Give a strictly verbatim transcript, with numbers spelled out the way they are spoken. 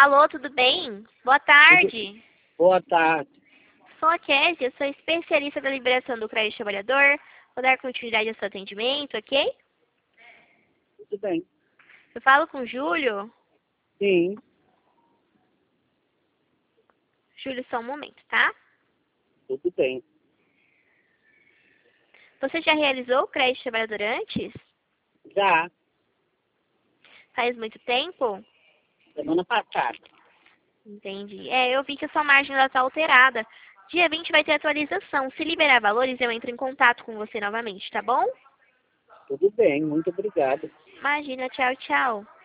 Alô, tudo bem? Boa tarde. Boa tarde. Sou a Kézia, sou especialista da liberação do crédito trabalhador. Vou dar continuidade ao seu atendimento, ok? Tudo bem. Eu falo com o Júlio. Sim, Júlio, só um momento, tá? tudo bem. Você já realizou o crédito trabalhador antes? Já, Faz muito tempo? semana passada. Entendi. É, eu vi que a sua margem está alterada. Dia vinte vai ter atualização. Se liberar valores, eu entro em contato com você novamente, tá bom? Tudo bem, muito obrigado. Imagina, tchau, tchau.